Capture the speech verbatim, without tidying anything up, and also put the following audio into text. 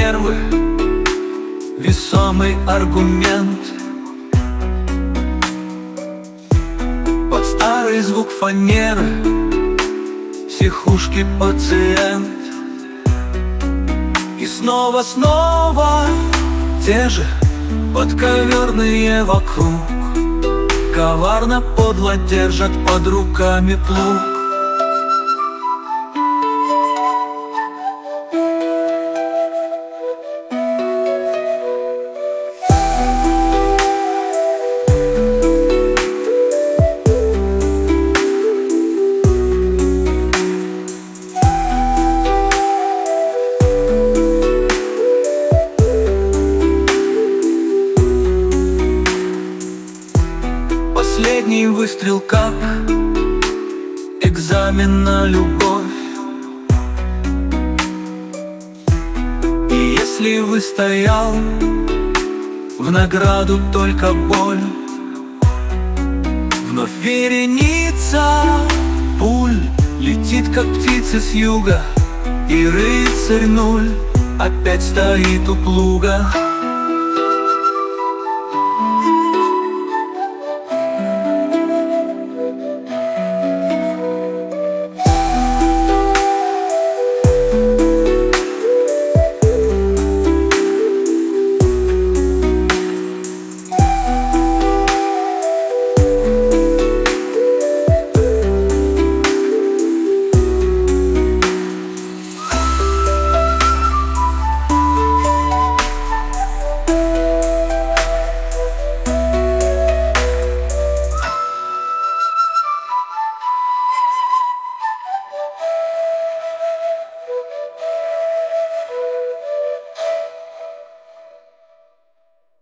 нервы, весомый аргумент. Под старый звук фанеры психушки пациент. И снова, снова те же подковерные вокруг, коварно подло держат под руками плуг. Последний выстрел как экзамен на любовь. И если выстоял, в награду только боль. Вновь вереница пуль летит, как птица с юга, и рыцарь нуль опять стоит у плуга.